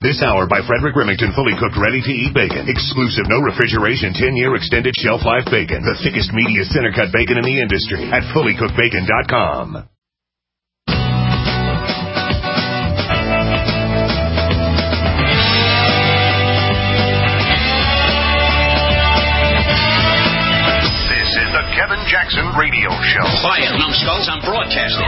This hour by Frederick Remington, fully cooked, ready-to-eat bacon. Exclusive, no refrigeration, 10-year extended shelf life bacon. The thickest, meatiest center-cut bacon in the industry at fullycookedbacon.com. This is the Kevin Jackson Radio Show. Quiet, numbskulls, I'm broadcasting.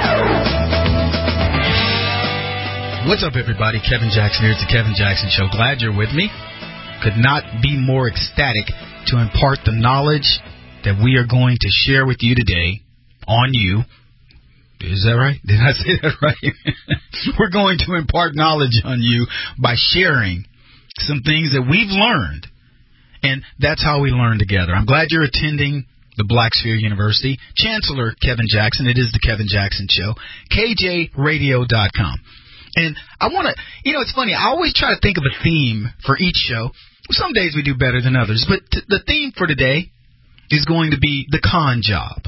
What's up, everybody? Kevin Jackson here. It's the Kevin Jackson Show. Glad you're with me. Could not be more ecstatic to impart the knowledge that we are going to share with you today on you. Is that right? Did I say that right? We're going to impart knowledge on you by sharing some things that we've learned. And that's how we learn together. I'm glad you're attending the Blacksphere University. Chancellor Kevin Jackson. It is the Kevin Jackson Show. KJRadio.com. And I want to, it's funny. I always try to think of a theme for each show. Some days we do better than others. But the theme for today is going to be the con job.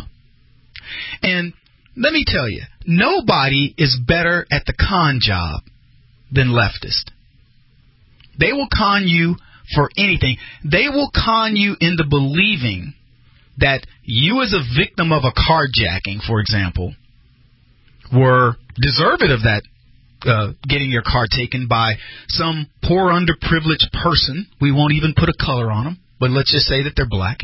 And let me tell you, nobody is better at the con job than leftists. They will con you for anything. They will con you into believing that you as a victim of a carjacking, for example, were deserving of that. Getting your car taken by some poor underprivileged person. We won't even put a color on them, but let's just say that they're black.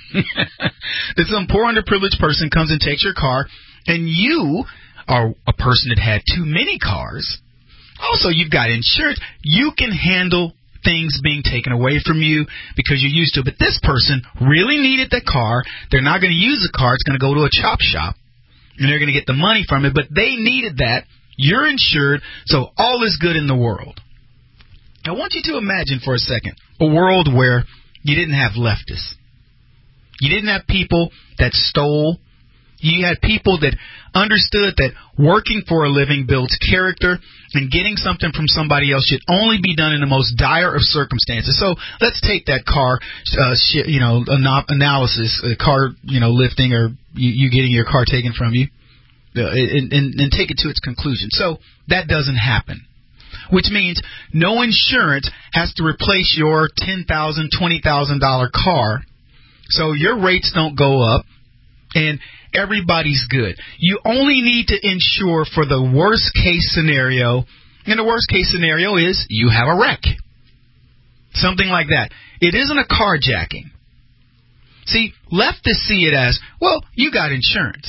That some poor underprivileged person comes and takes your car, and you are a person that had too many cars. Also, you've got insurance. You can handle things being taken away from you because you're used to it. But this person really needed the car. They're not going to use the car. It's going to go to a chop shop, and they're going to get the money from it, but they needed that. You're insured, so all is good in the world. I want you to imagine for a second a world where you didn't have leftists. You didn't have people that stole. You had people that understood that working for a living builds character, and getting something from somebody else should only be done in the most dire of circumstances. So let's take that car, analysis, car, lifting, or you getting your car taken from you. And take it to its conclusion. So that doesn't happen, which means no insurance has to replace your $10,000, $20,000 car, so your rates don't go up, and everybody's good. You only need to insure for the worst case scenario, and the worst case scenario is you have a wreck, something like that. It isn't a carjacking. See, leftists see it as, well, you got insurance.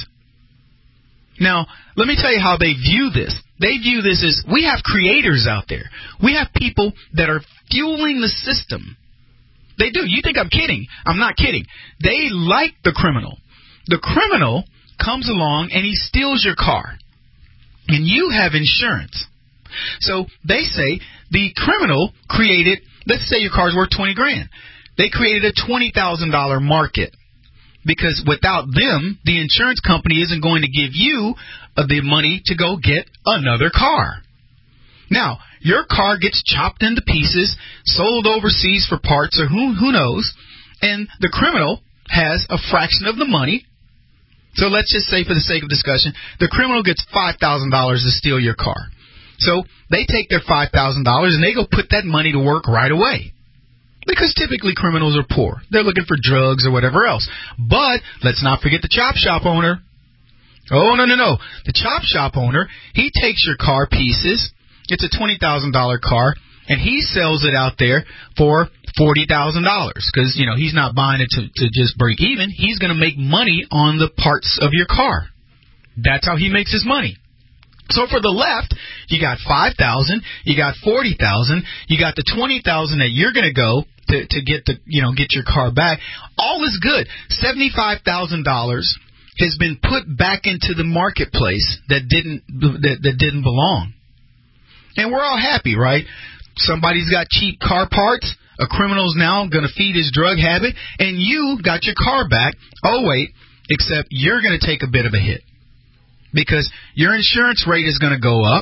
Now, let me tell you how they view this. They view this as, we have creators out there. We have people that are fueling the system. They do. You think I'm kidding. I'm not kidding. They like the criminal. The criminal comes along and he steals your car. And you have insurance. So they say the criminal created, let's say your car's worth $20,000. They created a $20,000 market. Because without them, the insurance company isn't going to give you the money to go get another car. Now, your car gets chopped into pieces, sold overseas for parts, or who knows, and the criminal has a fraction of the money. So let's just say, for the sake of discussion, the criminal gets $5,000 to steal your car. So they take their $5,000 and they go put that money to work right away. Because typically criminals are poor. They're looking for drugs or whatever else. But let's not forget the chop shop owner. Oh, no. The chop shop owner, he takes your car pieces. It's a $20,000 car. And he sells it out there for $40,000. Because, he's not buying it to just break even. He's going to make money on the parts of your car. That's how he makes his money. So for the left, you got $5,000, you got $40,000, you got the $20,000 that you're going to go to get get your car back. All is good. $75,000 has been put back into the marketplace that didn't belong, and we're all happy, right? Somebody's got cheap car parts. A criminal's now going to feed his drug habit, and you got your car back. Oh wait, except you're going to take a bit of a hit. Because your insurance rate is going to go up.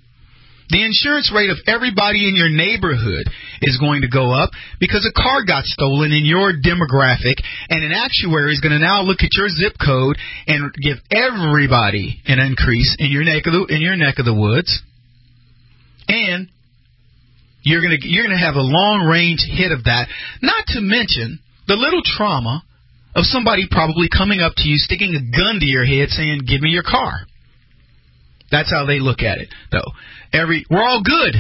The insurance rate of everybody in your neighborhood is going to go up because a car got stolen in your demographic, and an actuary is going to now look at your zip code and give everybody an increase in your neck of the woods. And You're gonna have a long-range hit of that. Not to mention the little trauma of somebody probably coming up to you, sticking a gun to your head, saying, "Give me your car." That's how they look at it, though. We're all good.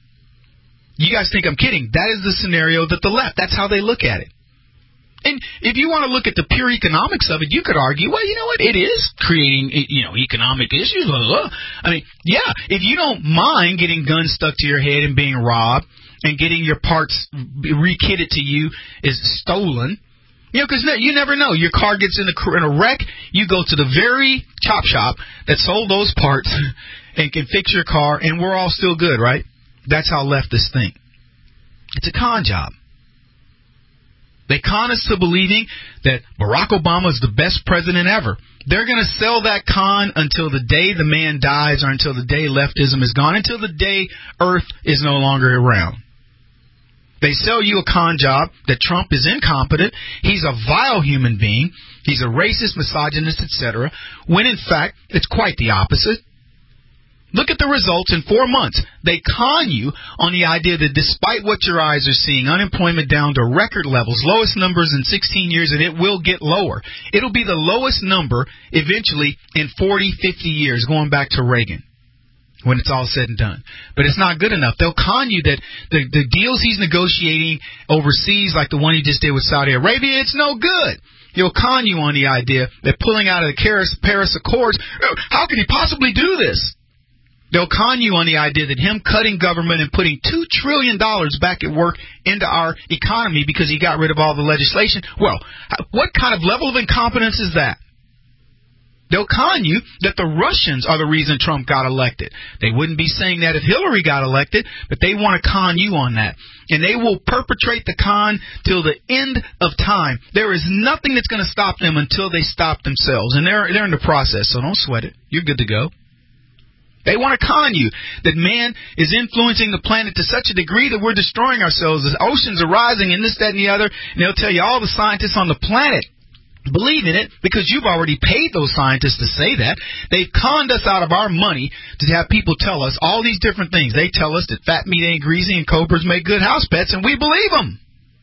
You guys think I'm kidding? That is the scenario that the left. That's how they look at it. And if you want to look at the pure economics of it, you could argue, well, you know what? It is creating, economic issues. I mean, yeah, if you don't mind getting guns stuck to your head and being robbed and getting your parts re-kitted to you is stolen, because you never know. Your car gets in a wreck, you go to the very chop shop that sold those parts and can fix your car, and we're all still good, right? That's how leftists think. It's a con job. They con us to believing that Barack Obama is the best president ever. They're going to sell that con until the day the man dies or until the day leftism is gone, until the day Earth is no longer around. They sell you a con job that Trump is incompetent, he's a vile human being, he's a racist, misogynist, etc., when in fact it's quite the opposite. Look at the results in 4 months. They con you on the idea that despite what your eyes are seeing, unemployment down to record levels, lowest numbers in 16 years, and it will get lower. It'll be the lowest number eventually in 40, 50 years, going back to Reagan, when it's all said and done. But it's not good enough. They'll con you that the deals he's negotiating overseas, like the one he just did with Saudi Arabia, it's no good. He'll con you on the idea that pulling out of the Paris Accords, how could he possibly do this? They'll con you on the idea that him cutting government and putting $2 trillion back at work into our economy because he got rid of all the legislation. Well, what kind of level of incompetence is that? They'll con you that the Russians are the reason Trump got elected. They wouldn't be saying that if Hillary got elected, but they want to con you on that. And they will perpetrate the con till the end of time. There is nothing that's going to stop them until they stop themselves. And they're in the process, so don't sweat it. You're good to go. They want to con you that man is influencing the planet to such a degree that we're destroying ourselves. The oceans are rising and this, that, and the other. And they'll tell you all the scientists on the planet believe in it because you've already paid those scientists to say that. They've conned us out of our money to have people tell us all these different things. They tell us that fat meat ain't greasy and cobras make good house pets, and we believe them.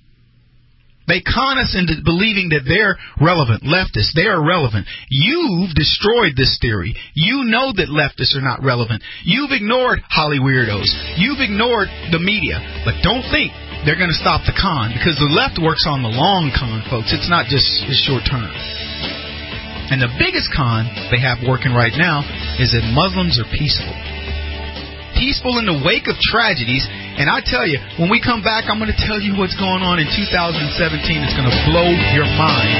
They con us into believing that they're relevant. Leftists, they are relevant. You've destroyed this theory. You know that leftists are not relevant. You've ignored Holly weirdos. You've ignored the media. But don't think they're going to stop the con, because the left works on the long con, folks. It's not just short term. And the biggest con they have working right now is that Muslims are peaceful. Peaceful in the wake of tragedies. And I tell you, when we come back, I'm going to tell you what's going on in 2017. It's going to blow your mind.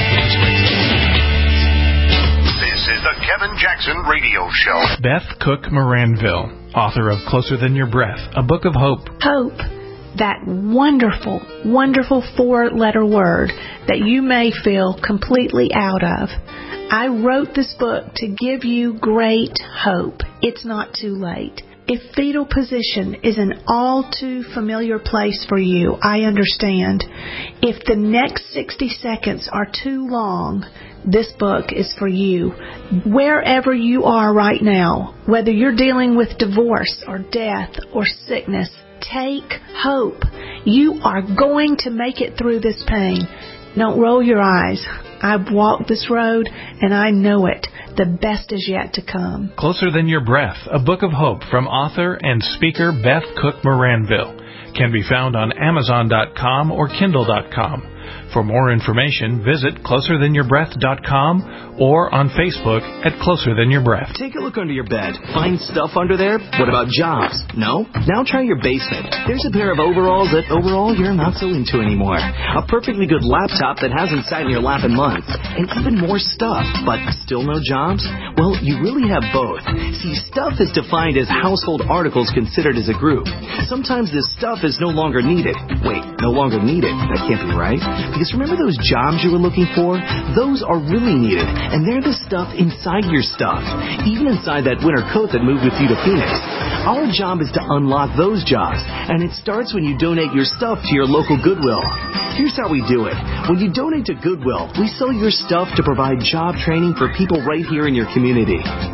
This is the Kevin Jackson Radio Show. Beth Cook Moranville, author of Closer Than Your Breath, a book of hope. Hope, that wonderful, wonderful 4-letter word that you may feel completely out of. I wrote this book to give you great hope. It's not too late. If fetal position is an all too familiar place for you, I understand. If the next 60 seconds are too long, this book is for you. Wherever you are right now, whether you're dealing with divorce or death or sickness, take hope. You are going to make it through this pain. Don't roll your eyes. I've walked this road and I know it. The best is yet to come. Closer Than Your Breath, a book of hope from author and speaker Beth Cook Moranville. Can be found on Amazon.com or Kindle.com. For more information, visit CloserThanYourBreath.com or on Facebook at Closer Than Your Breath. Take a look under your bed. Find stuff under there? What about jobs? No? Now try your basement. There's a pair of overalls that overall you're not so into anymore. A perfectly good laptop that hasn't sat in your lap in months. And even more stuff, but still no jobs? Well, you really have both. See, stuff is defined as household articles considered as a group. Sometimes this stuff is no longer needed. Wait, no longer needed? That can't be right. Because remember those jobs you were looking for? Those are really needed, and they're the stuff inside your stuff, even inside that winter coat that moved with you to Phoenix. Our job is to unlock those jobs, and it starts when you donate your stuff to your local Goodwill. Here's how we do it. When you donate to Goodwill, we sell your stuff to provide job training for people right here in your community.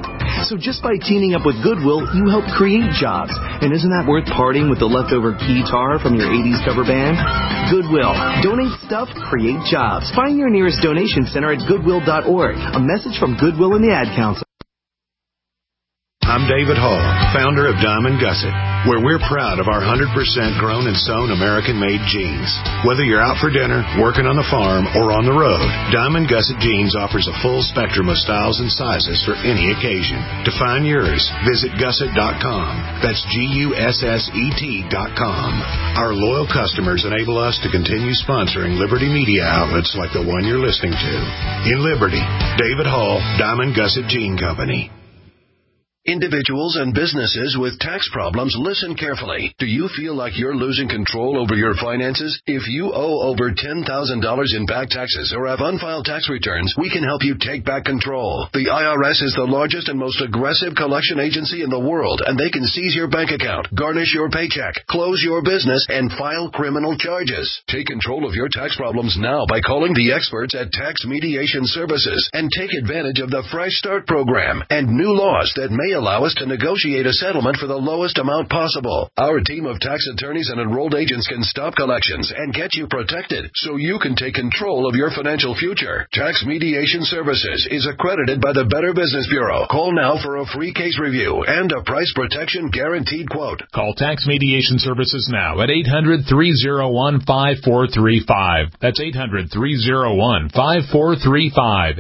So just by teaming up with Goodwill, you help create jobs. And isn't that worth parting with the leftover guitar from your 80s cover band? Goodwill. Donate stuff, create jobs. Find your nearest donation center at goodwill.org. A message from Goodwill and the Ad Council. I'm David Hall, founder of Diamond Gusset, where we're proud of our 100% grown and sewn American-made jeans. Whether you're out for dinner, working on the farm, or on the road, Diamond Gusset Jeans offers a full spectrum of styles and sizes for any occasion. To find yours, visit gusset.com. That's GUSSET.com. Our loyal customers enable us to continue sponsoring Liberty media outlets like the one you're listening to. In Liberty, David Hall, Diamond Gusset Jean Company. Individuals and businesses with tax problems, listen carefully. Do you feel like you're losing control over your finances? If you owe over $10,000 in back taxes or have unfiled tax returns, we can help you take back control. The IRS is the largest and most aggressive collection agency in the world, and they can seize your bank account, garnish your paycheck, close your business, and file criminal charges. Take control of your tax problems now by calling the experts at Tax Mediation Services and take advantage of the Fresh Start program and new laws that may allow us to negotiate a settlement for the lowest amount possible. Our team of tax attorneys and enrolled agents can stop collections and get you protected so you can take control of your financial future. Tax Mediation Services is accredited by the Better Business Bureau. Call now for a free case review and a price protection guaranteed quote. Call Tax Mediation Services now at 800-301-5435. That's 800-301-5435.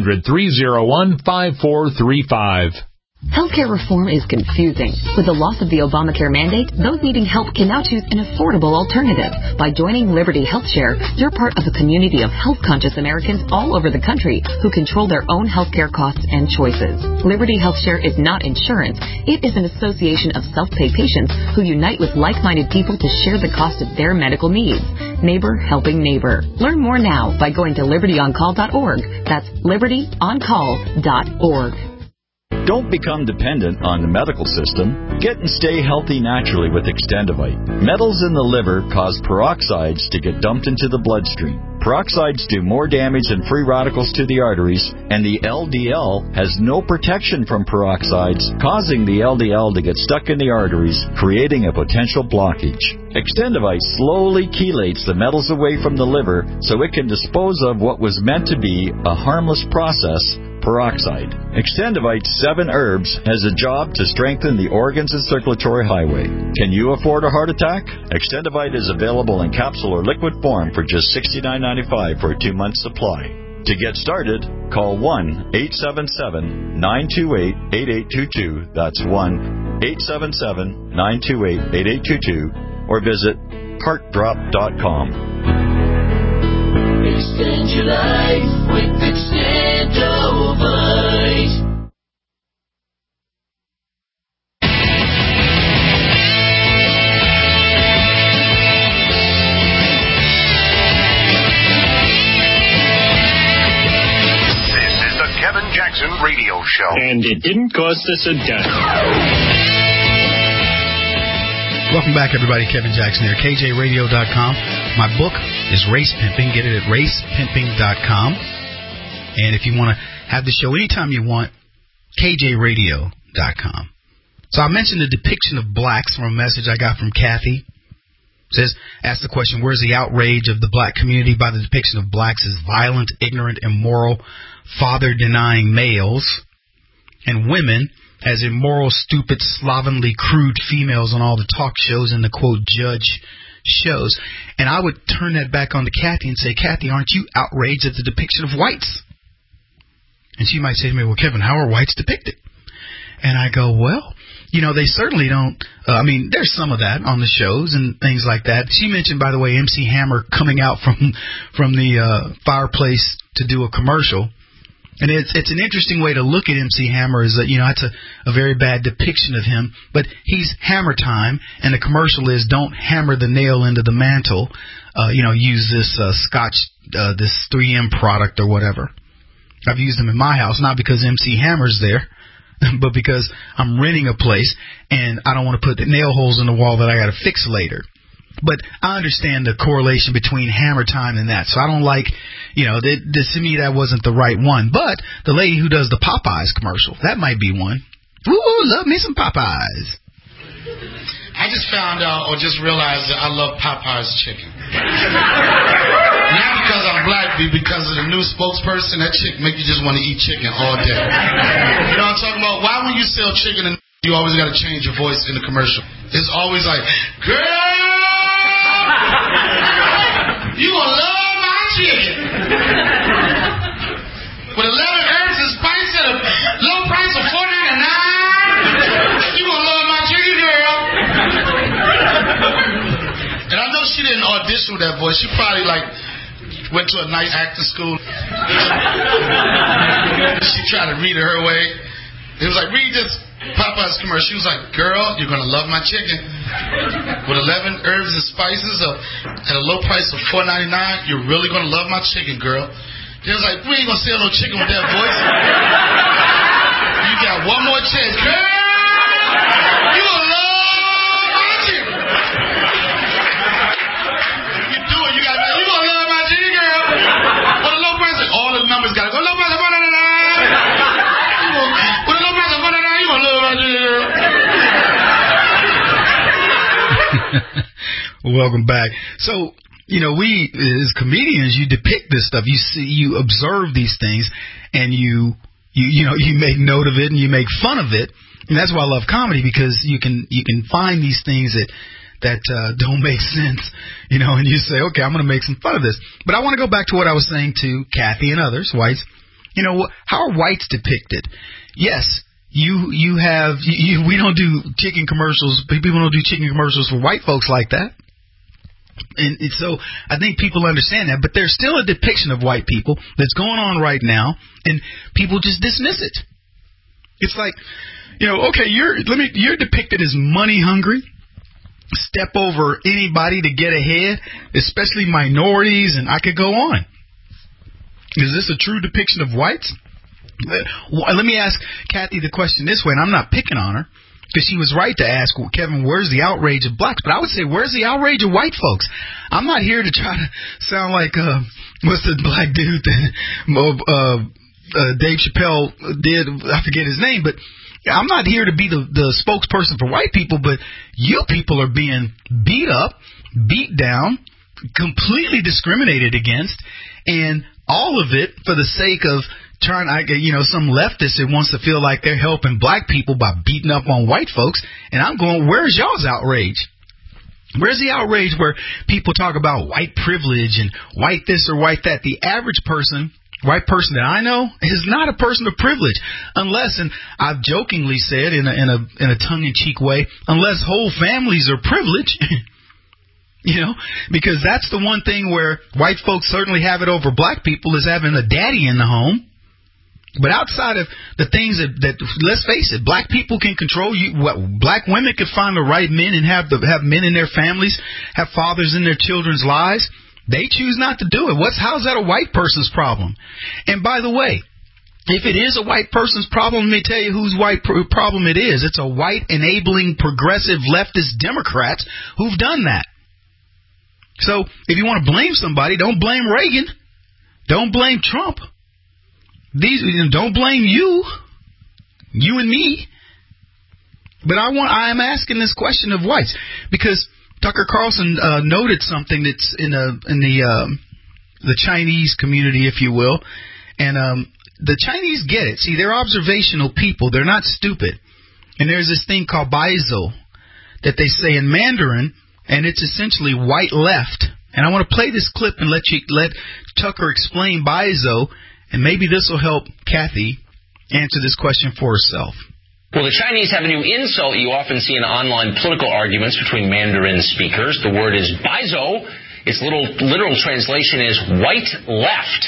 800-301-5435. Healthcare reform is confusing. With the loss of the Obamacare mandate, those needing help can now choose an affordable alternative. By joining Liberty HealthShare, you're part of a community of health-conscious Americans all over the country who control their own healthcare costs and choices. Liberty HealthShare is not insurance. It is an association of self-pay patients who unite with like-minded people to share the cost of their medical needs. Neighbor helping neighbor. Learn more now by going to libertyoncall.org. That's libertyoncall.org. Don't become dependent on the medical system. Get and stay healthy naturally with Extendivite. Metals in the liver cause peroxides to get dumped into the bloodstream. Peroxides do more damage than free radicals to the arteries, and the LDL has no protection from peroxides, causing the LDL to get stuck in the arteries, creating a potential blockage. Extendivite slowly chelates the metals away from the liver so it can dispose of what was meant to be a harmless process, peroxide. Extendivite 7 herbs has a job to strengthen the organs and circulatory highway. Can you afford a heart attack? Extendivite is available in capsule or liquid form for just $69.95 for a 2-month supply. To get started, call 1-877-928-8822. That's 1-877-928-8822. Or visit heartdrop.com. Extend your life with Extendovite. This is the Kevin Jackson Radio Show. And it didn't cost us a dime. Welcome back, everybody. Kevin Jackson here, KJRadio.com. My book is Race Pimping. Get it at racepimping.com. And if you want to have the show anytime you want, KJRadio.com. So I mentioned the depiction of blacks from a message I got from Kathy. It says, ask the question, where's the outrage of the black community by the depiction of blacks as violent, ignorant, immoral, father-denying males, and women as immoral, stupid, slovenly, crude females on all the talk shows and the, quote, judge shows. And I would turn that back on to Kathy and say, Kathy, aren't you outraged at the depiction of whites? And she might say to me, well, Kevin, how are whites depicted? And I go, well, you know, they certainly don't. There's some of that on the shows and things like that. She mentioned, by the way, MC Hammer coming out from the fireplace to do a commercial. And it's an interesting way to look at MC Hammer is that, you know, that's a very bad depiction of him. But he's Hammer Time, and the commercial is don't hammer the nail into the mantle. Use this Scotch, this 3M product or whatever. I've used them in my house, not because MC Hammer's there, but because I'm renting a place, and I don't want to put the nail holes in the wall that I got to fix later. But I understand the correlation between Hammer Time and that. So I don't like, to me that wasn't the right one. But the lady who does the Popeyes commercial, that might be one. Ooh, love me some Popeyes. I just found out or just realized that I love Popeye's chicken. Not because I'm black, but because of the new spokesperson. That chick make you just want to eat chicken all day. You know what I'm talking about? Why when you sell chicken, you always got to change your voice in the commercial? It's always like, girl, you gonna love my chicken. With 11 herbs and spices at a low price of $4.99, you gonna love my chicken, girl. And I know she didn't audition with that voice. She probably went to a nice acting school. She tried to read it her way. It was like, read this Popeye's commercial. She was like, girl, you're gonna love my chicken. With 11 herbs and spices at a low price of $4.99, you're really gonna love my chicken, girl. They was like, we ain't gonna sell no chicken with that voice. You got one more chance, girl. You gonna love my chicken. You do it. You gonna love my chicken, girl. With a low price, all the numbers gotta go. Low price of $4.99. With a low price of $4.99, you gonna love my chicken, girl. Welcome back. So, we as comedians, you depict this stuff. You see, you observe these things, and you make note of it and you make fun of it. And that's why I love comedy, because you can find these things that don't make sense, and you say, okay, I'm going to make some fun of this. But I want to go back to what I was saying to Kathy and others, whites. How are whites depicted? Yes. We don't do chicken commercials. People don't do chicken commercials for white folks like that. And so I think people understand that, but there's still a depiction of white people that's going on right now, and people just dismiss it. It's like, okay, you're depicted as money hungry, step over anybody to get ahead, especially minorities, and I could go on. Is this a true depiction of whites? Let me ask Kathy the question this way, and I'm not picking on her, because she was right to ask, Kevin, where's the outrage of blacks? But I would say, where's the outrage of white folks? I'm not here to try to sound like, what's the black dude that Dave Chappelle did? I forget his name, but I'm not here to be the spokesperson for white people, but you people are being beat up, beat down, completely discriminated against, and all of it for the sake of some leftist that wants to feel like they're helping black people by beating up on white folks. And I'm going, where's y'all's outrage? Where's the outrage where people talk about white privilege and white this or white that? The average person, white person that I know, is not a person of privilege, unless, and I've jokingly said in a tongue-in-cheek way, unless whole families are privileged. Because that's the one thing where white folks certainly have it over black people, is having a daddy in the home. But outside of the things that let's face it, black people can control you. Black women can find the right men and have men in their families, have fathers in their children's lives. They choose not to do it. How's that a white person's problem? And by the way, if it is a white person's problem, let me tell you whose white problem it is. It's a white enabling progressive leftist Democrats who've done that. So if you want to blame somebody, don't blame Reagan. Don't blame Trump. Don't blame you and me. But I am asking this question of whites because Tucker Carlson noted something that's in the Chinese community, if you will, and the Chinese get it. See, they're observational people. They're not stupid. And there's this thing called baizo that they say in Mandarin, and it's essentially white left. And I want to play this clip and let Tucker explain baizo. And maybe this will help Kathy answer this question for herself. Well, the Chinese have a new insult you often see in online political arguments between Mandarin speakers. The word is baizo. Its literal translation is white left.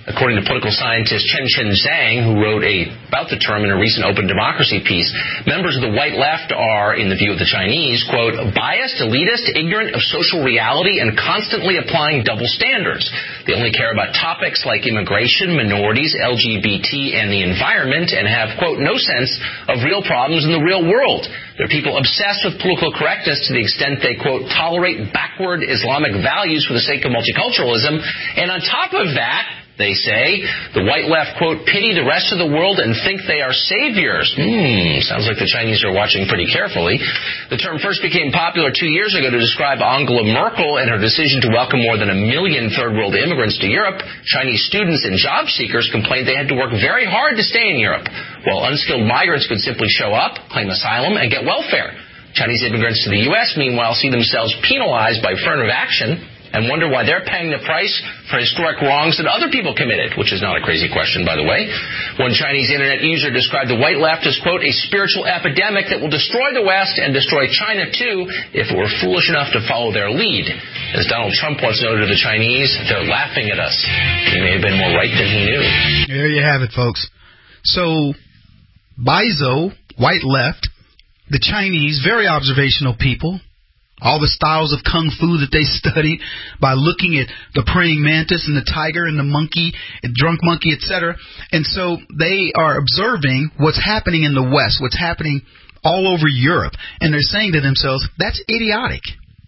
According to political scientist Chen Zhang, who wrote about the term in a recent Open Democracy piece, members of the white left are, in the view of the Chinese, quote, biased, elitist, ignorant of social reality, and constantly applying double standards. They only care about topics like immigration, minorities, LGBT, and the environment, and have, quote, no sense of real problems in the real world. They're people obsessed with political correctness to the extent they, quote, tolerate backward Islamic values for the sake of multiculturalism. And on top of that, they say, the white left, quote, pity the rest of the world and think they are saviors. Sounds like the Chinese are watching pretty carefully. The term first became popular 2 years ago to describe Angela Merkel and her decision to welcome more than 1 million third-world immigrants to Europe. Chinese students and job seekers complained they had to work very hard to stay in Europe, while unskilled migrants could simply show up, claim asylum, and get welfare. Chinese immigrants to the U.S., meanwhile, see themselves penalized by affirmative action and wonder why they're paying the price for historic wrongs that other people committed, which is not a crazy question, by the way. One Chinese internet user described the white left as, quote, a spiritual epidemic that will destroy the West and destroy China, too, if it were foolish enough to follow their lead. As Donald Trump once noted to the Chinese, they're laughing at us. He may have been more right than he knew. There you have it, folks. So, Baizo, white left, the Chinese, very observational people. All the styles of kung fu that they studied by looking at the praying mantis and the tiger and the monkey, and drunk monkey, etc. And so they are observing what's happening in the West, what's happening all over Europe. And they're saying to themselves, that's idiotic.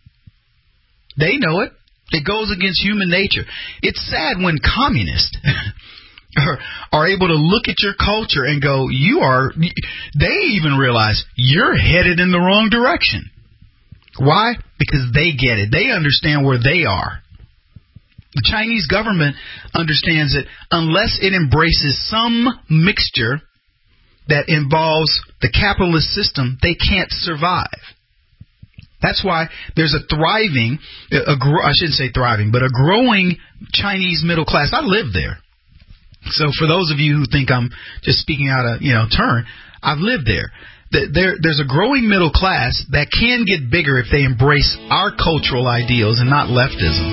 They know it. It goes against human nature. It's sad when communists are able to look at your culture and go, they even realize you're headed in the wrong direction. Why? Because they get it. They understand where they are. The Chinese government understands that unless it embraces some mixture that involves the capitalist system, they can't survive. That's why there's a growing Chinese middle class. I live there. So for those of you who think I'm just speaking out of turn, I've lived there. There's a growing middle class that can get bigger if they embrace our cultural ideals and not leftism.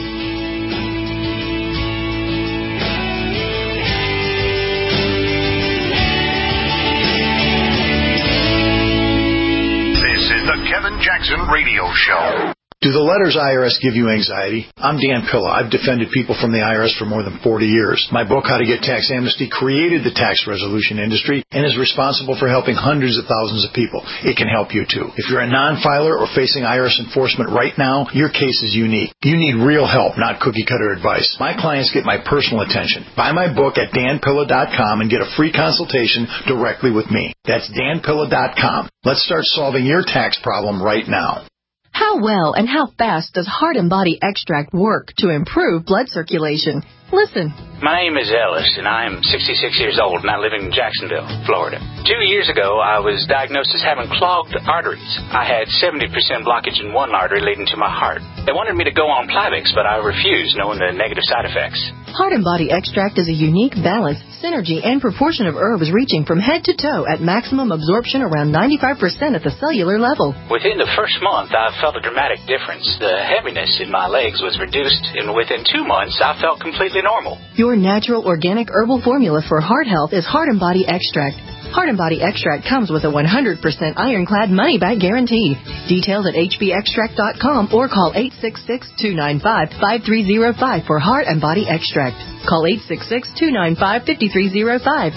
This is the Kevin Jackson Radio Show. Do the letters IRS give you anxiety? I'm Dan Pilla. I've defended people from the IRS for more than 40 years. My book, How to Get Tax Amnesty, created the tax resolution industry and is responsible for helping hundreds of thousands of people. It can help you too. If you're a non-filer or facing IRS enforcement right now, your case is unique. You need real help, not cookie-cutter advice. My clients get my personal attention. Buy my book at danpilla.com and get a free consultation directly with me. That's danpilla.com. Let's start solving your tax problem right now. How well and how fast does Heart and Body Extract work to improve blood circulation? Listen. My name is Ellis, and I am 66 years old, and I live in Jacksonville, Florida. 2 years ago, I was diagnosed as having clogged arteries. I had 70% blockage in one artery leading to my heart. They wanted me to go on Plavix, but I refused, knowing the negative side effects. Heart and Body Extract is a unique balance, synergy, and proportion of herbs reaching from head to toe at maximum absorption around 95% at the cellular level. Within the first month, I felt a dramatic difference. The heaviness in my legs was reduced, and within 2 months, I felt completely normal. Your natural organic herbal formula for heart health is Heart and Body Extract. Heart and Body Extract comes with a 100% ironclad money-back guarantee. Details at hbextract.com or call 866-295-5305 for Heart and Body Extract. Call 866-295-5305.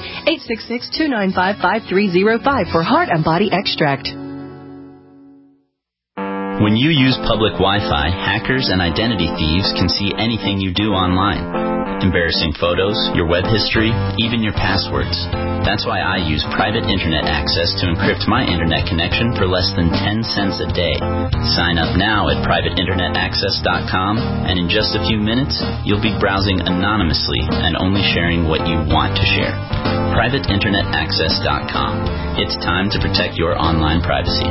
866-295-5305 for Heart and Body Extract. When you use public Wi-Fi, hackers and identity thieves can see anything you do online. Embarrassing photos, your web history, even your passwords. That's why I use private internet access to encrypt my internet connection for less than 10 cents a day. Sign up now at privateinternetaccess.com, and in just a few minutes, you'll be browsing anonymously and only sharing what you want to share. privateinternetaccess.com. It's time to protect your online privacy.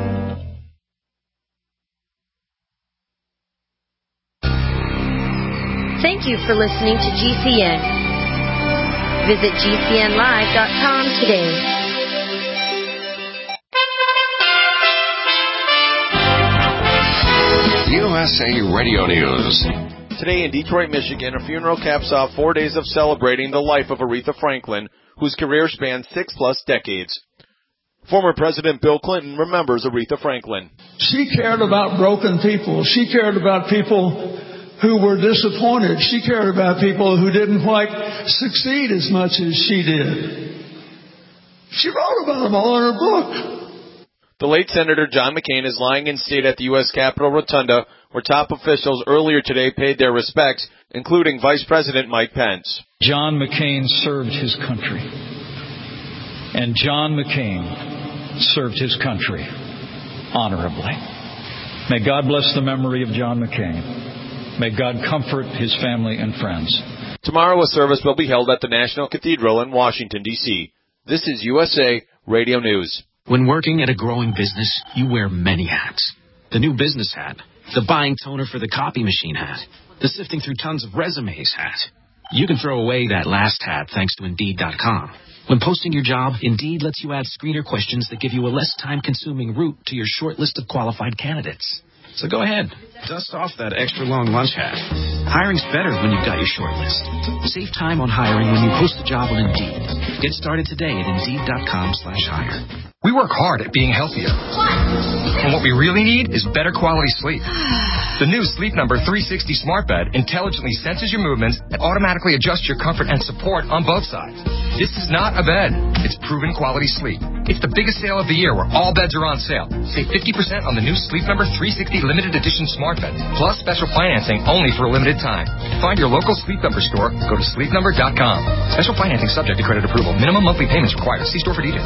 Thank you for listening to GCN. Visit GCNlive.com today. USA Radio News. Today in Detroit, Michigan, a funeral caps off 4 days of celebrating the life of Aretha Franklin, whose career spanned 6+ decades. Former President Bill Clinton remembers Aretha Franklin. She cared about broken people. She cared about people who were disappointed. She cared about people who didn't quite succeed as much as she did. She wrote about them all in her book. The late Senator John McCain is lying in state at the U.S. Capitol Rotunda, where top officials earlier today paid their respects, including Vice President Mike Pence. John McCain served his country. And John McCain served his country honorably. May God bless the memory of John McCain. May God comfort his family and friends. Tomorrow a service will be held at the National Cathedral in Washington, D.C. This is USA Radio News. When working at a growing business, you wear many hats. The new business hat, the buying toner for the copy machine hat, the sifting through tons of resumes hat. You can throw away that last hat thanks to Indeed.com. When posting your job, Indeed lets you add screener questions that give you a less time-consuming route to your short list of qualified candidates. So go ahead, dust off that extra long lunch hat. Hiring's better when you've got your short list. Save time on hiring when you post a job on Indeed. Get started today at Indeed.com/hire. We work hard at being healthier. And what we really need is better quality sleep. The new Sleep Number 360 smart bed intelligently senses your movements and automatically adjusts your comfort and support on both sides. This is not a bed. It's proven quality sleep. It's the biggest sale of the year where all beds are on sale. Save 50% on the new Sleep Number 360 limited edition smart bed, plus special financing only for a limited time. Find your local Sleep Number store. Go to sleepnumber.com. Special financing subject to credit approval. Minimum monthly payments required. See store for details.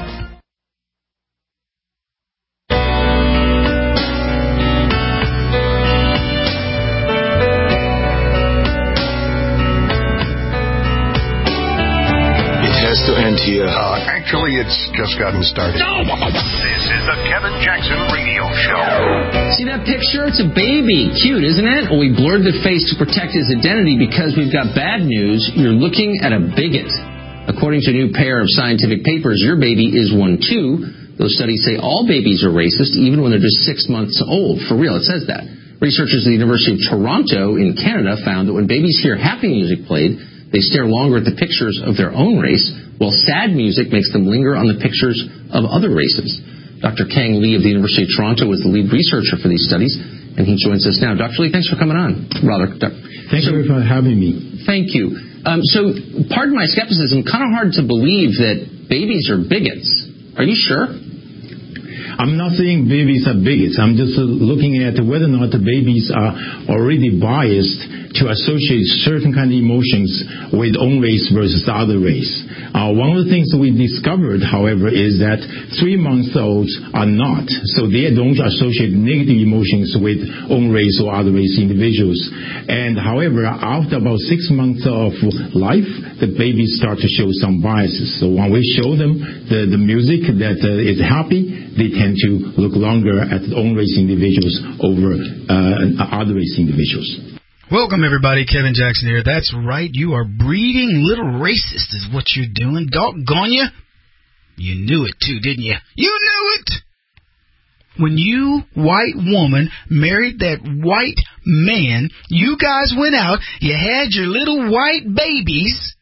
To end here. Actually, it's just gotten started. This is the Kevin Jackson Radio Show. See that picture? It's a baby. Cute, isn't it? Well, we blurred the face to protect his identity because we've got bad news. You're looking at a bigot. According to a new pair of scientific papers, your baby is one too. Those studies say all babies are racist, even when they're just 6 months old. For real, it says that. Researchers at the University of Toronto in Canada found that when babies hear happy music played, they stare longer at the pictures of their own race, while sad music makes them linger on the pictures of other races. Dr. Kang Lee of the University of Toronto is the lead researcher for these studies, and he joins us now. Dr. Lee, thanks for coming on. Thank you for having me. Thank you. So, pardon my skepticism, kind of hard to believe that babies are bigots. Are you sure? I'm not saying babies are bigots. I'm just looking at whether or not the babies are already biased to associate certain kind of emotions with own race versus other race. One of the things that we discovered, however, is that 3-month-olds are not. So they don't associate negative emotions with own race or other race individuals. And however, after about 6 months of life, the babies start to show some biases. So when we show them the music that is happy, they tend to look longer at own race individuals over other race individuals. Welcome, everybody. Kevin Jackson here. That's right. You are breeding little racists is what you're doing. Doggone you. You knew it, too, didn't you? You knew it! When you, white woman, married that white man, you guys went out, you had your little white babies.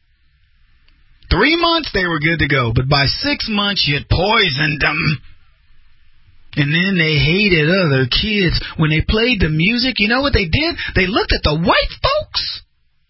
3 months, they were good to go. But by 6 months, you poisoned them. And then they hated other kids. When they played the music, you know what they did? They looked at the white folks.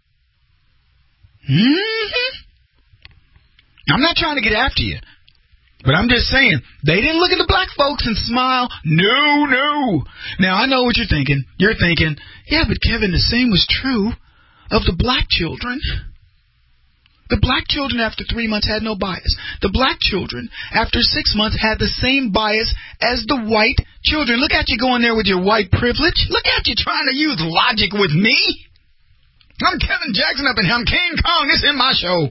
I'm not trying to get after you, but I'm just saying, they didn't look at the black folks and smile. No. Now, I know what you're thinking. You're thinking, yeah, but Kevin, the same was true of the black children. The black children after 3 months had no bias. The black children after 6 months had the same bias as the white children. Look at you going there with your white privilege. Look at you trying to use logic with me. I'm Kevin Jackson up in here. I'm King Kong. This is my show.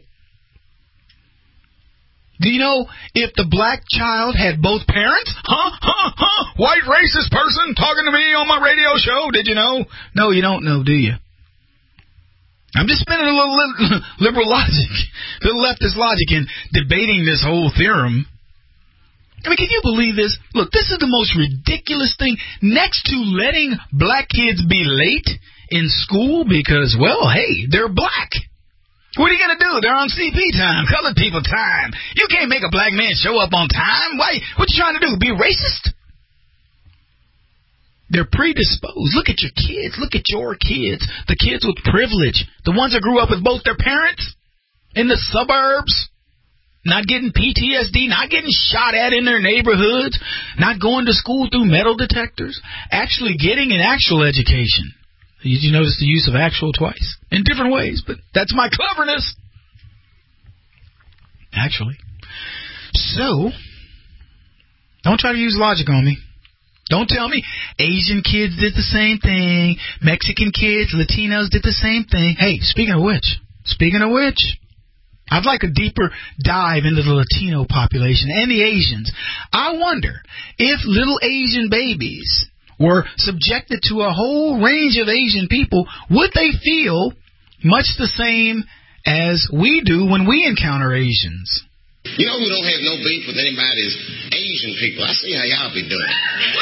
Do you know if the black child had both parents? White racist person talking to me on my radio show. Did you know? No, you don't know, do you? I'm just spinning a little liberal logic, a little leftist logic in debating this whole theorem. I mean, can you believe this? Look, this is the most ridiculous thing. Next to letting black kids be late in school because, well, hey, they're black. What are you going to do? They're on CP time, colored people time. You can't make a black man show up on time. Why? What you trying to do? Be racist? They're predisposed. Look at your kids. Look at your kids. The kids with privilege. The ones that grew up with both their parents in the suburbs. Not getting PTSD, not getting shot at in their neighborhoods, not going to school through metal detectors, actually getting an actual education. Did you notice the use of actual twice? In different ways, but that's my cleverness. Actually. So, don't try to use logic on me. Don't tell me Asian kids did the same thing, Mexican kids, Latinos did the same thing. Hey, speaking of which, I'd like a deeper dive into the Latino population and the Asians. I wonder if little Asian babies were subjected to a whole range of Asian people, would they feel much the same as we do when we encounter Asians? You know who don't have no beef with anybody is Asian people. I see how y'all be doing.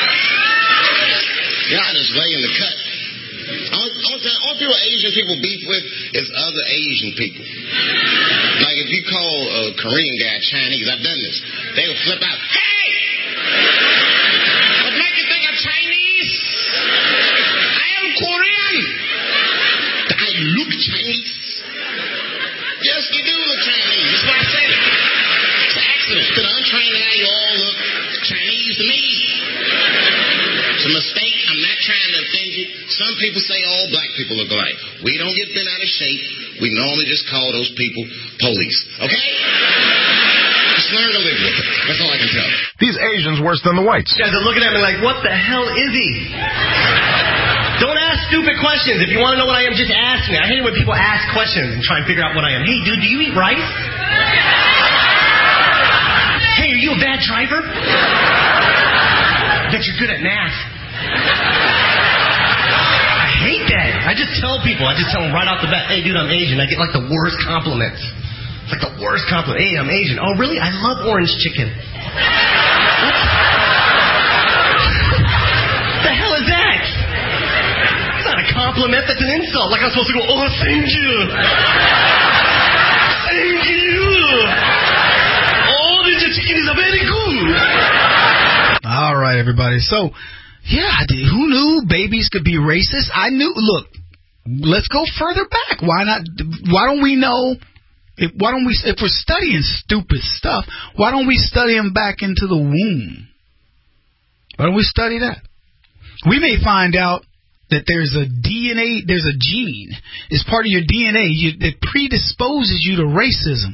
Y'all just laying the cut. Only people Asian people beef with is other Asian people. Like if you call a Korean guy Chinese, I've done this. They will flip out. Hey! What make you think I'm Chinese? I am Korean. I look Chinese. Yes, you do look Chinese. That's why I said it. It's an accident. Because I'm trained now, you all look Chinese to me. It's a mistake. I'm not trying to offend you. Some people say all black people look alike. We don't get bent out of shape. We normally just call those people police. Okay? Just learn to live with it. That's all I can tell you. These Asians worse than the whites. You guys are looking at me like, what the hell is he? Don't ask stupid questions. If you want to know what I am, just ask me. I hate it when people ask questions and try and figure out what I am. Hey, dude, do you eat rice? Hey, are you a bad driver? I bet you're good at math. I hate that. I just tell them right off the bat, hey, dude, I'm Asian. I get like the worst compliments. It's like the worst compliment. Hey, I'm Asian. Oh, really? I love orange chicken. What the hell is that? It's not a compliment. That's an insult. Like I'm supposed to go, oh, thank you. Thank you. Orange chicken is very good. All right, everybody. So, yeah, who knew babies could be racist? I knew. Look, let's go further back. Why not? Why don't we know? If we're studying stupid stuff, why don't we study them back into the womb? Why don't we study that? We may find out that there's a DNA, there's a gene, it's part of your DNA that predisposes you to racism.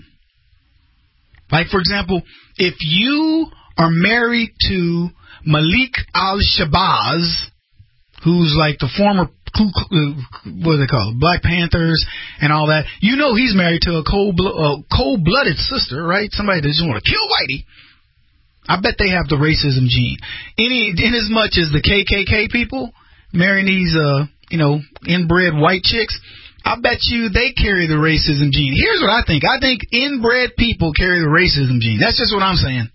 Like, for example, if you are married to Malik Al-Shabazz, who's like the former, what do they call it, Black Panthers and all that, you know he's married to a cold-blooded sister, right? Somebody that just want to kill Whitey. I bet they have the racism gene. In as much as the KKK people marrying these, inbred white chicks, I bet you they carry the racism gene. Here's what I think. I think inbred people carry the racism gene. That's just what I'm saying.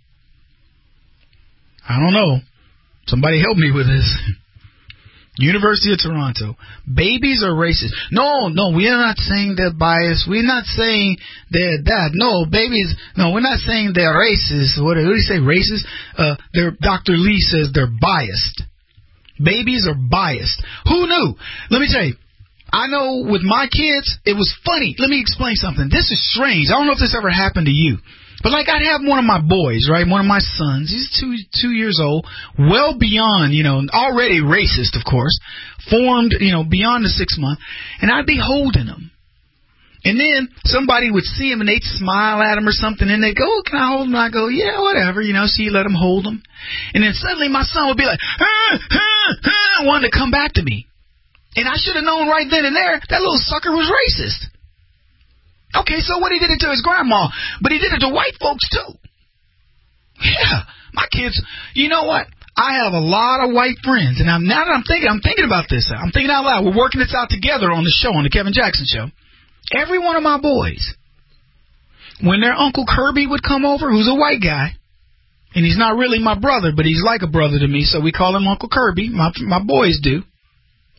I don't know. Somebody help me with this. University of Toronto. Babies are racist. No, we are not saying they're biased. We're not saying they're that. No, babies, no, we're not saying they're racist. What do you say, racist? Dr. Lee says they're biased. Babies are biased. Who knew? Let me tell you. I know with my kids, it was funny. Let me explain something. This is strange. I don't know if this ever happened to you. But like I'd have one of my boys, right? One of my sons. He's two years old, well beyond, already racist, of course, formed, beyond the 6 month. And I'd be holding him. And then somebody would see him and they'd smile at him or something and they'd go, oh, can I hold him? And I go, yeah, whatever, so you let him hold him. And then suddenly my son would be like, wanting to come back to me. And I should have known right then and there that little sucker was racist. Okay, so what he did it to his grandma, but he did it to white folks too. Yeah, my kids, you know what? I have a lot of white friends, and I'm thinking about this. I'm thinking out loud. We're working this out together on the show, on the Kevin Jackson Show. Every one of my boys, when their Uncle Kirby would come over, who's a white guy, and he's not really my brother, but he's like a brother to me, so we call him Uncle Kirby. My boys do.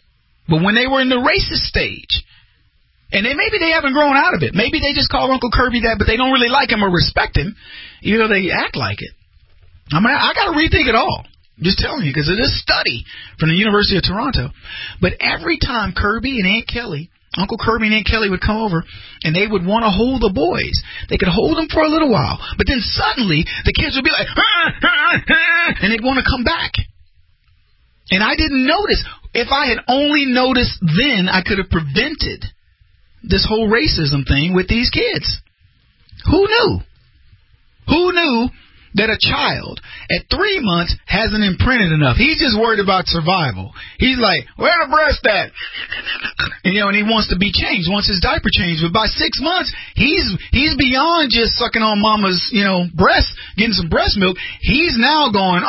But when they were in the racist stage, and maybe they haven't grown out of it. Maybe they just call Uncle Kirby that, but they don't really like him or respect him, even though they act like it. I mean, I got to rethink it all. Just telling you, because of this study from the University of Toronto. But every time Kirby and Aunt Kelly, Uncle Kirby and Aunt Kelly would come over, and they would want to hold the boys. They could hold them for a little while, but then suddenly the kids would be like, and they'd want to come back. And I didn't notice. If I had only noticed then, I could have prevented this whole racism thing with these kids. Who knew? Who knew that a child at 3 months hasn't imprinted enough? He's just worried about survival. He's like, where the breast at? And he wants to be changed, wants his diaper changed. But by 6 months, he's beyond just sucking on mama's, breast, getting some breast milk. He's now going,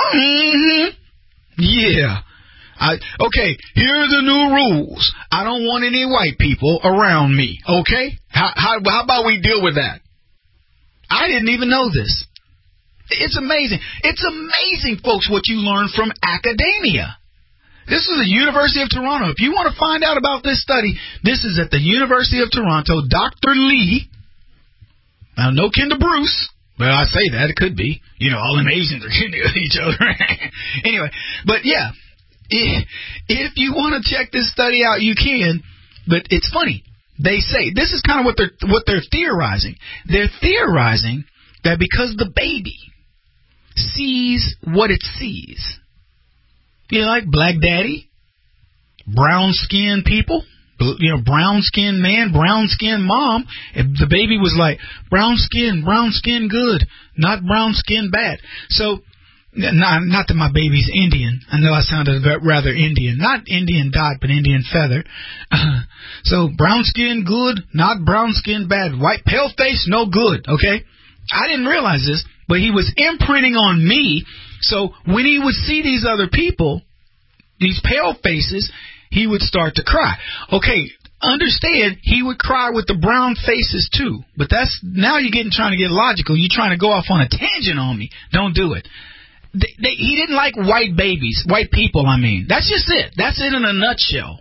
yeah. Okay, here are the new rules. I don't want any white people around me, okay? How about we deal with that? I didn't even know this. It's amazing. It's amazing, folks, what you learn from academia. This is the University of Toronto. If you want to find out about this study, this is at the University of Toronto. Dr. Lee, now no kin to Bruce. Well, I say that. It could be. All them Asians are kin to each other. Anyway, but yeah. If you want to check this study out, you can. But it's funny. They say this is kind of what they're theorizing. They're theorizing that because the baby sees what it sees, like black daddy, brown skinned people, brown skinned man, brown skinned mom. If the baby was like brown skin good, not brown skin bad. So. Not that my baby's Indian. I know I sounded rather Indian. Not Indian dot, but Indian feather. So brown skin good, not brown skin bad. White pale face, no good. Okay? I didn't realize this, but he was imprinting on me. So when he would see these other people, these pale faces, he would start to cry. Okay, understand, he would cry with the brown faces too. But now you're trying to get logical. You're trying to go off on a tangent on me. Don't do it. He didn't like white babies, white people, I mean. That's just it. That's it in a nutshell.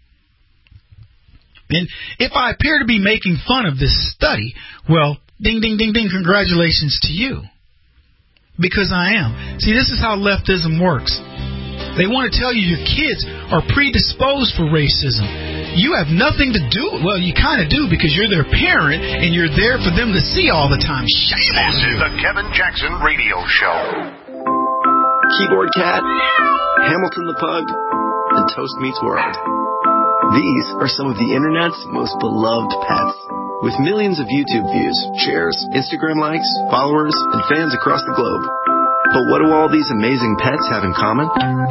And if I appear to be making fun of this study, well, ding, ding, ding, ding, congratulations to you. Because I am. See, this is how leftism works. They want to tell you your kids are predisposed for racism. You have nothing to do. Well, you kind of do because you're their parent and you're there for them to see all the time. Shame on you. This is the Kevin Jackson Radio Show. Keyboard Cat, Hamilton the Pug, and Toast Meets World. These are some of the internet's most beloved pets. With millions of YouTube views, shares, Instagram likes, followers, and fans across the globe. But what do all these amazing pets have in common?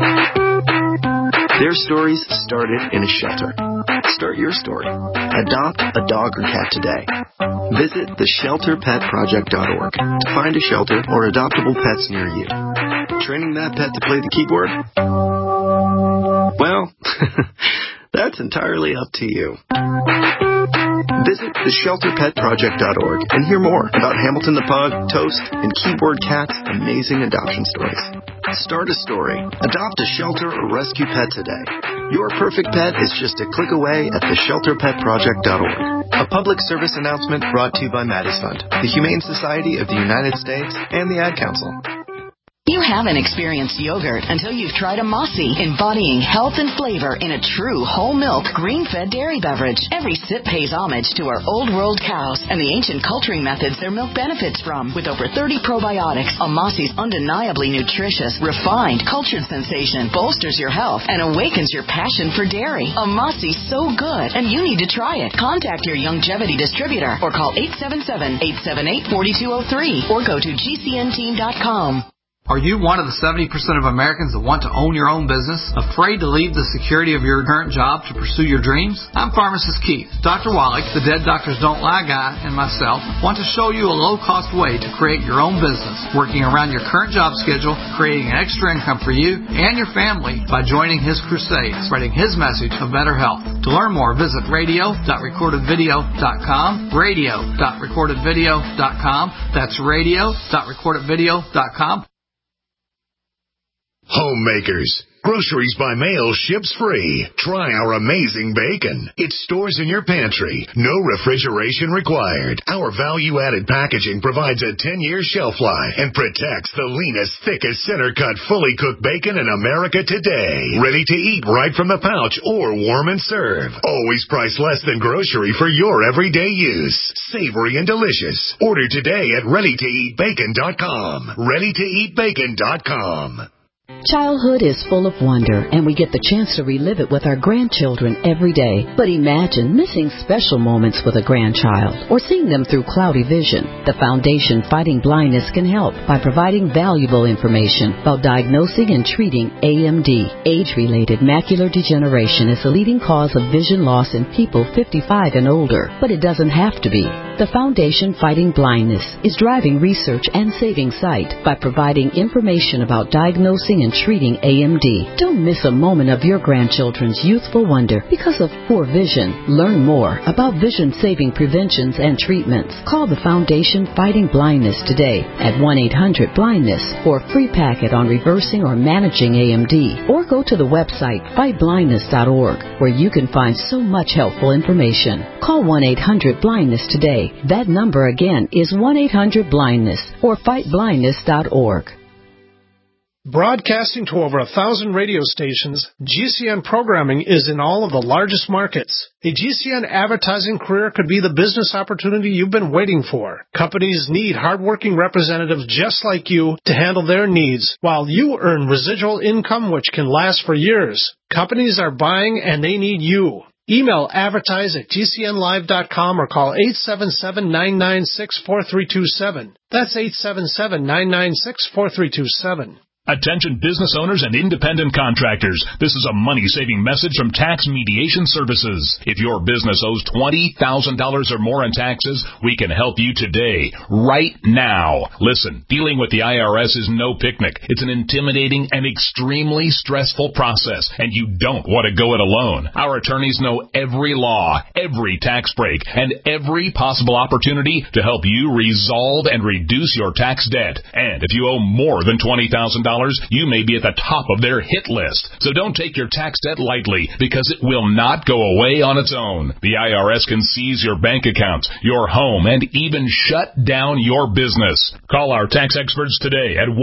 Their stories started in a shelter. Start your story. Adopt a dog or cat today. Visit theshelterpetproject.org to find a shelter or adoptable pets near you. Training that pet to play the keyboard? Well, that's entirely up to you. Visit theshelterpetproject.org and hear more about Hamilton the Pug, Toast, and Keyboard Cat's amazing adoption stories. Start a story. Adopt a shelter or rescue pet today. Your perfect pet is just a click away at theshelterpetproject.org. A public service announcement brought to you by Maddie's Fund, the Humane Society of the United States, and the Ad Council. You haven't experienced yogurt until you've tried a Mossy, embodying health and flavor in a true whole milk, green-fed dairy beverage. Every sip pays homage to our old world cows and the ancient culturing methods their milk benefits from. With over 30 probiotics, a Mossy's undeniably nutritious, refined, cultured sensation bolsters your health and awakens your passion for dairy. A Mossy's so good, and you need to try it. Contact your Youngevity distributor or call 877-878-4203 or go to gcnteam.com. Are you one of the 70% of Americans that want to own your own business? Afraid to leave the security of your current job to pursue your dreams? I'm Pharmacist Keith. Dr. Wallach, the Dead Doctors Don't Lie guy, and myself want to show you a low-cost way to create your own business, working around your current job schedule, creating an extra income for you and your family by joining his crusade, spreading his message of better health. To learn more, visit radio.recordedvideo.com, radio.recordedvideo.com. That's radio.recordedvideo.com. Homemakers, Groceries by mail ships free. Try our amazing bacon. It stores in your pantry. No refrigeration required. Our value-added packaging provides a 10-year shelf life and protects the leanest, thickest, center-cut, fully cooked bacon in America today. Ready to eat right from the pouch or warm and serve. Always priced less than grocery for your everyday use. Savory and delicious. Order today at ReadyToEatBacon.com. ReadyToEatBacon.com. Childhood is full of wonder, and we get the chance to relive it with our grandchildren every day. But imagine missing special moments with a grandchild or seeing them through cloudy vision. The Foundation Fighting Blindness can help by providing valuable information about diagnosing and treating AMD. Age-related macular degeneration is the leading cause of vision loss in people 55 and older, but it doesn't have to be. The Foundation Fighting Blindness is driving research and saving sight by providing information about diagnosing and treating AMD. Don't miss a moment of your grandchildren's youthful wonder because of poor vision. Learn more about vision-saving preventions and treatments. Call the Foundation Fighting Blindness today at 1-800-BLINDNESS for a free packet on reversing or managing AMD. Or go to the website fightblindness.org where you can find so much helpful information. Call 1-800-BLINDNESS today. That number again is 1-800-BLINDNESS or fightblindness.org. Broadcasting to over 1,000 radio stations, GCN programming is in all of the largest markets. A GCN advertising career could be the business opportunity you've been waiting for. Companies need hardworking representatives just like you to handle their needs, while you earn residual income which can last for years. Companies are buying and they need you. Email advertise@gcnlive.com or call 877-996-4327. That's 877-996-4327. Attention business owners and independent contractors. This is a money-saving message from Tax Mediation Services. If your business owes $20,000 or more in taxes, we can help you today, right now. Listen, dealing with the IRS is no picnic. It's an intimidating and extremely stressful process, and you don't want to go it alone. Our attorneys know every law, every tax break, and every possible opportunity to help you resolve and reduce your tax debt. And if you owe more than $20,000, you may be at the top of their hit list. So don't take your tax debt lightly, because it will not go away on its own. The IRS can seize your bank accounts, your home, and even shut down your business. Call our tax experts today at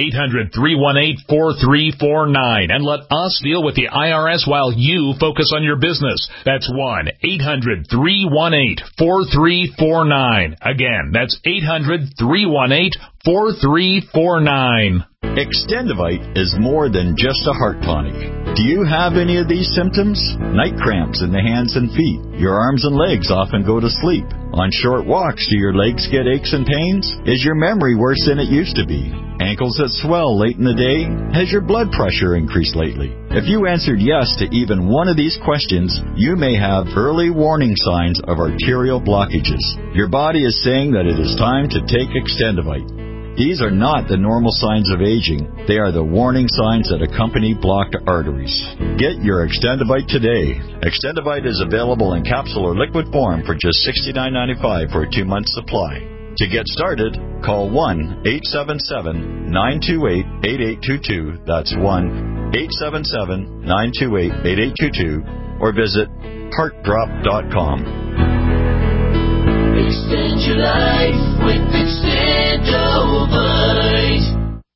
1-800-318-4349 and let us deal with the IRS while you focus on your business. That's 1-800-318-4349. Again, that's 800-318-4349. Extendivite is more than just a heart tonic. Do you have any of these symptoms? Night cramps in the hands and feet. Your arms and legs often go to sleep. On short walks, do your legs get aches and pains? Is your memory worse than it used to be? Ankles that swell late in the day? Has your blood pressure increased lately? If you answered yes to even one of these questions, you may have early warning signs of arterial blockages. Your body is saying that it is time to take Extendivite. These are not the normal signs of aging. They are the warning signs that accompany blocked arteries. Get your Extendivite today. Extendivite is available in capsule or liquid form for just $69.95 for a 2-month supply. To get started, call 1-877-928-8822. That's 1-877-928-8822. Or visit heartdrop.com. Extend your life with Extendivite.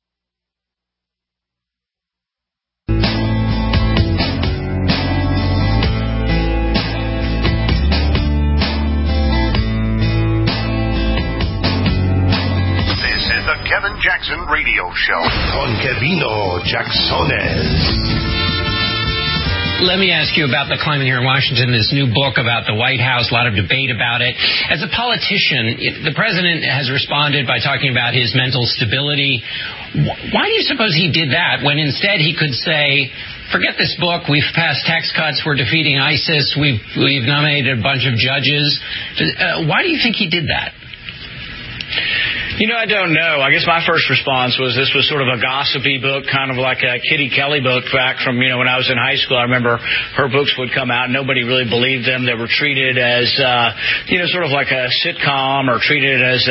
This is the Kevin Jackson Radio Show. Con Kevino Jacksones. Let me ask you about the climate here in Washington, this new book about the White House, a lot of debate about it. As a politician, the president has responded by talking about his mental stability. Why do you suppose he did that when instead he could say, forget this book, we've passed tax cuts, we're defeating ISIS, we've nominated a bunch of judges. Why do you think he did that? I don't know. I guess my first response was this was sort of a gossipy book, kind of like a Kitty Kelly book back from, when I was in high school. I remember her books would come out and nobody really believed them. They were treated as, sort of like a sitcom or treated as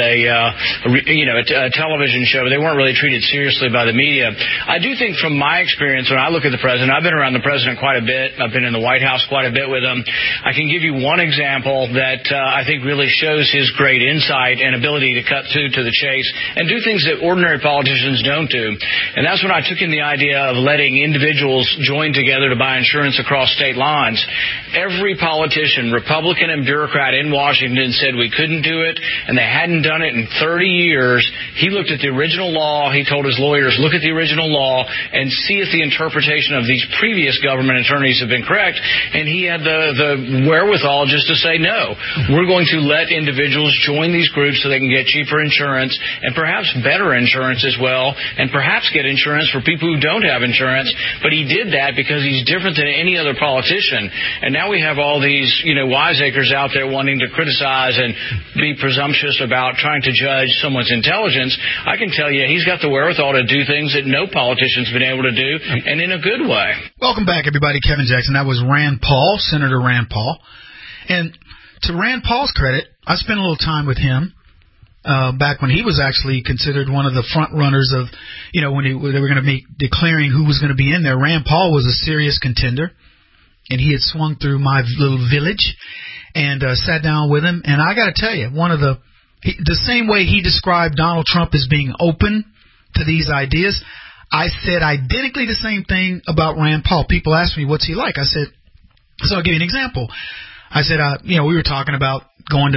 a television show. They weren't really treated seriously by the media. I do think from my experience, when I look at the president, I've been around the president quite a bit. I've been in the White House quite a bit with him. I can give you one example that I think really shows his great insight and ability to cut to the chase and do things that ordinary politicians don't do. And that's when I took in the idea of letting individuals join together to buy insurance across state lines. Every politician, Republican and bureaucrat in Washington said we couldn't do it, and they hadn't done it in 30 years. He looked at the original law. He told his lawyers, look at the original law and see if the interpretation of these previous government attorneys have been correct. And he had the wherewithal just to say, no, we're going to let individuals join these groups so they can get cheaper insurance and perhaps better insurance as well, and perhaps get insurance for people who don't have insurance. But he did that because he's different than any other politician. And now we have all these, wiseacres out there wanting to criticize and be presumptuous about trying to judge someone's intelligence. I can tell you he's got the wherewithal to do things that no politician's been able to do, and in a good way. Welcome back, everybody. Kevin Jackson. That was Rand Paul, Senator Rand Paul. And to Rand Paul's credit, I spent a little time with him back when he was actually considered one of the front runners of, when they were going to be declaring who was going to be in there. Rand Paul was a serious contender, and he had swung through my little village and sat down with him. And I got to tell you, the same way he described Donald Trump as being open to these ideas, I said identically the same thing about Rand Paul. People ask me, what's he like? I said, so I'll give you an example. I said, we were talking about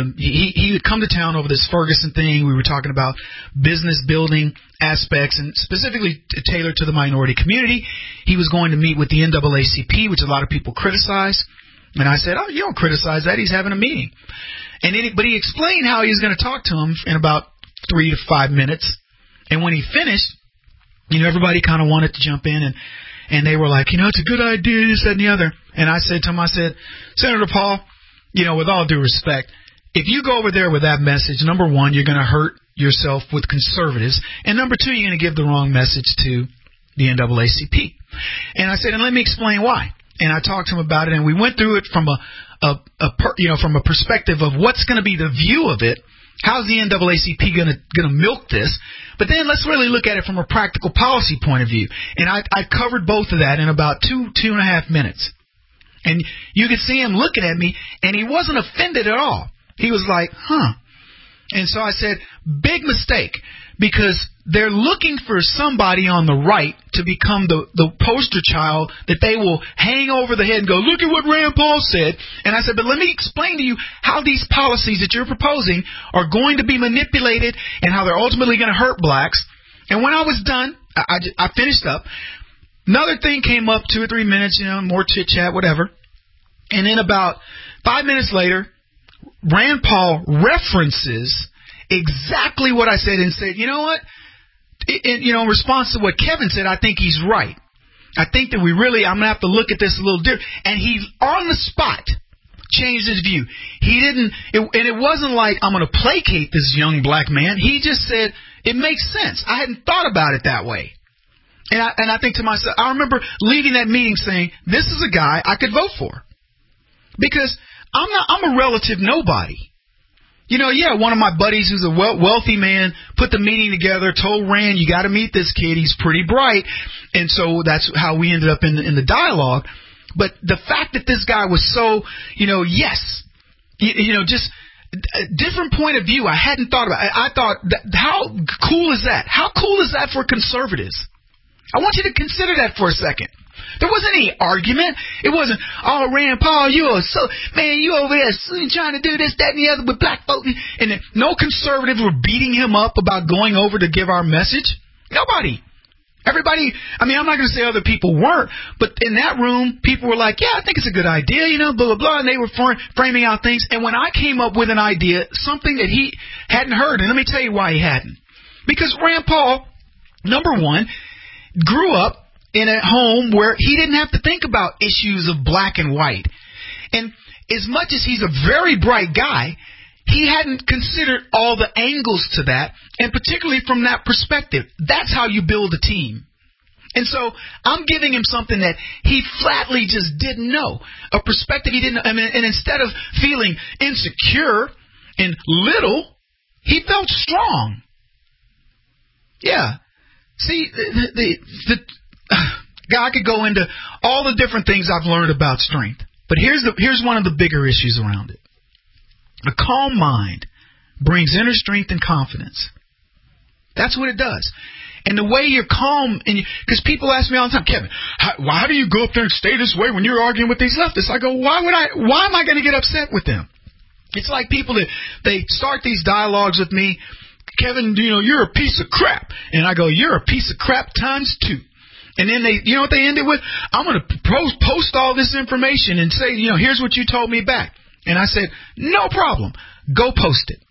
he would come to town over this Ferguson thing. We were talking about business building aspects and specifically tailored to the minority community. He was going to meet with the NAACP, which a lot of people criticize. And I said, you don't criticize that. He's having a meeting. But he explained how he was going to talk to him in about 3 to 5 minutes. And when he finished, everybody kind of wanted to jump in and they were like, it's a good idea, this, that, and the other. And I said to him, Senator Paul, with all due respect, if you go over there with that message, number one, you're going to hurt yourself with conservatives. And number two, you're going to give the wrong message to the NAACP. And I said, and let me explain why. And I talked to him about it, and we went through it from from a perspective of what's going to be the view of it. How's the NAACP going to milk this? But then let's really look at it from a practical policy point of view. And I covered both of that in about 2.5 minutes. And you could see him looking at me, and he wasn't offended at all. He was like, And so I said, big mistake, because they're looking for somebody on the right to become the poster child that they will hang over the head and go, look at what Rand Paul said. And I said, but let me explain to you how these policies that you're proposing are going to be manipulated and how they're ultimately going to hurt blacks. And when I was done, I finished up. Another thing came up, 2 or 3 minutes, more chit-chat, whatever. And then about 5 minutes later, Rand Paul references exactly what I said and said, you know what? In response to what Kevin said, I think he's right. I think that I'm going to have to look at this a little different. And he, on the spot, changed his view. And it wasn't like, I'm going to placate this young black man. He just said, it makes sense. I hadn't thought about it that way. And I think to myself, I remember leaving that meeting saying, this is a guy I could vote for. Because I'm a relative nobody. One of my buddies who's a wealthy man put the meeting together, told Rand, you got to meet this kid. He's pretty bright. And so that's how we ended up in the dialogue. But the fact that this guy was so, just a different point of view I hadn't thought about. I thought, how cool is that? How cool is that for conservatives? I want you to consider that for a second. There wasn't any argument. It wasn't, Rand Paul, you over there trying to do this, that, and the other with black folks. And no conservatives were beating him up about going over to give our message. Nobody. Everybody, I'm not going to say other people weren't, but in that room, people were like, yeah, I think it's a good idea, blah, blah, blah, and they were framing out things. And when I came up with an idea, something that he hadn't heard, and let me tell you why he hadn't. Because Rand Paul, number one, grew up in a home where he didn't have to think about issues of black and white. And as much as he's a very bright guy, he hadn't considered all the angles to that, and particularly from that perspective. That's how you build a team. And so I'm giving him something that he flatly just didn't know, a perspective he didn't know. And instead of feeling insecure and little, he felt strong. Yeah. See, I could go into all the different things I've learned about strength, but here's one of the bigger issues around it. A calm mind brings inner strength and confidence. That's what it does. And the way you're calm, because people ask me all the time, Kevin, how do you go up there and stay this way when you're arguing with these leftists? I go, why am I going to get upset with them? It's like people that they start these dialogues with me, Kevin, you're a piece of crap. And I go, you're a piece of crap times 2. And then you know what they end it with? I'm going to post all this information and say, here's what you told me back. And I said, no problem. Go post it.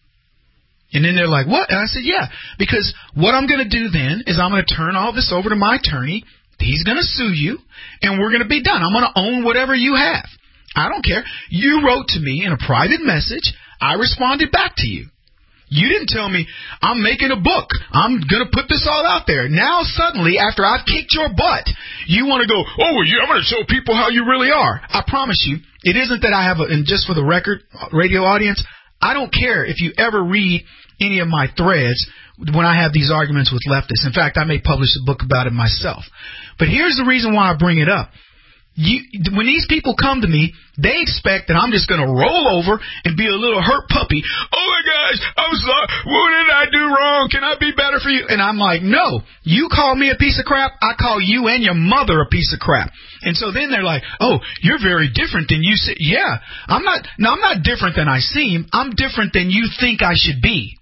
And then they're like, what? And I said, yeah, because what I'm going to do then is I'm going to turn all this over to my attorney. He's going to sue you, and we're going to be done. I'm going to own whatever you have. I don't care. You wrote to me in a private message. I responded back to you. You didn't tell me, I'm making a book. I'm going to put this all out there. Now suddenly, after I've kicked your butt, you want to go, oh, yeah, I'm going to show people how you really are. I promise you, it isn't that I have and just for the record, radio audience, I don't care if you ever read any of my threads when I have these arguments with leftists. In fact, I may publish a book about it myself. But here's the reason why I bring it up. When these people come to me, they expect that I'm just going to roll over and be a little hurt puppy. Oh, my gosh, I'm sorry. What did I do wrong? Can I be better for you? And I'm like, no, you call me a piece of crap. I call you and your mother a piece of crap. And so then they're like, oh, you're very different than you say. Yeah, I'm not different than I seem. I'm different than you think I should be.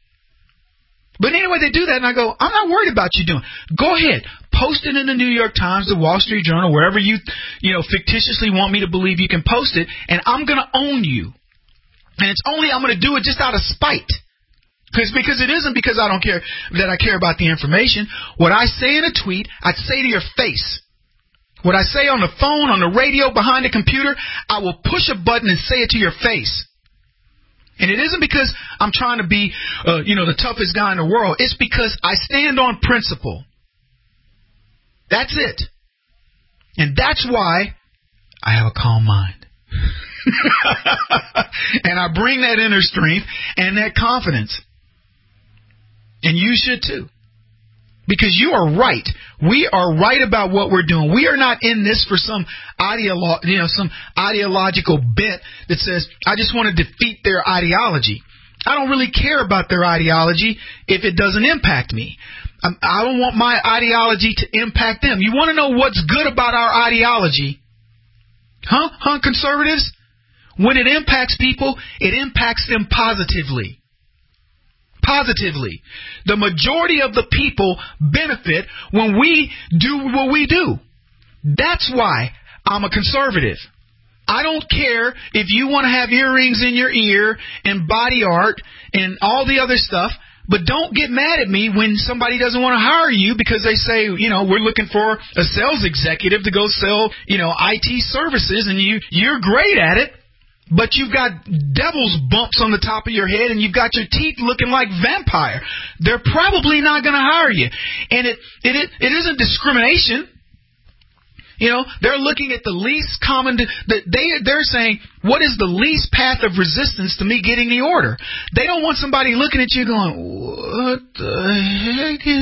But anyway, they do that, and I go, I'm not worried about you doing. Go ahead. Post it in the New York Times, the Wall Street Journal, wherever you fictitiously want me to believe you can post it, and I'm going to own you. And it's only I'm going to do it just out of spite. Because it isn't because I don't care that I care about the information. What I say in a tweet, I'd say to your face. What I say on the phone, on the radio, behind the computer, I will push a button and say it to your face. And it isn't because I'm trying to be, the toughest guy in the world. It's because I stand on principle. That's it. And that's why I have a calm mind. And I bring that inner strength and that confidence. And you should too. Because you are right. We are right about what we're doing. We are not in this for some ideological bent that says, I just want to defeat their ideology. I don't really care about their ideology if it doesn't impact me. I don't want my ideology to impact them. You want to know what's good about our ideology? Huh, conservatives? When it impacts people, it impacts them positively. Positively. The majority of the people benefit when we do what we do. That's why I'm a conservative. I don't care if you want to have earrings in your ear and body art and all the other stuff, but don't get mad at me when somebody doesn't want to hire you because they say, we're looking for a sales executive to go sell, IT services, and you're great at it. But you've got devil's bumps on the top of your head and you've got your teeth looking like vampire. They're probably not going to hire you. And it isn't discrimination. They're looking at the least common, they're saying, what is the least path of resistance to me getting the order? They don't want somebody looking at you going, what the heck is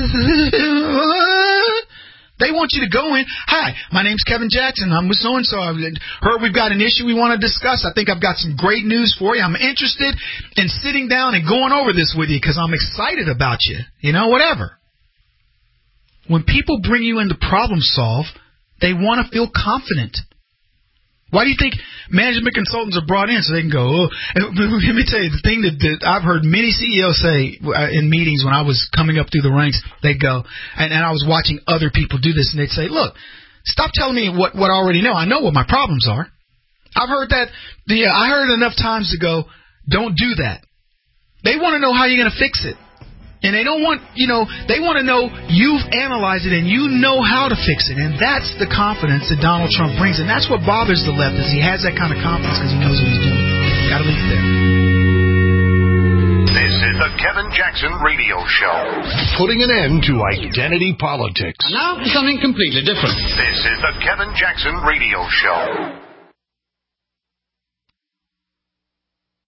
this? They want you to go in. Hi, my name's Kevin Jackson. I'm with so-and-so. I heard we've got an issue we want to discuss. I think I've got some great news for you. I'm interested in sitting down and going over this with you because I'm excited about you. Whatever. When people bring you in to problem solve, they want to feel confident. Why do you think management consultants are brought in so they can go, oh, let me tell you, the thing that I've heard many CEOs say in meetings when I was coming up through the ranks, they'd go, and I was watching other people do this, and they'd say, look, stop telling me what I already know. I know what my problems are. I've heard that. I heard it enough times to go, don't do that. They want to know how you're going to fix it. And they don't want, they want to know you've analyzed it and you know how to fix it. And that's the confidence that Donald Trump brings. And that's what bothers the left is he has that kind of confidence because he knows what he's doing. Got to leave it there. Kevin Jackson Radio Show. Putting an end to identity politics. Now for something completely different. This is the Kevin Jackson Radio Show.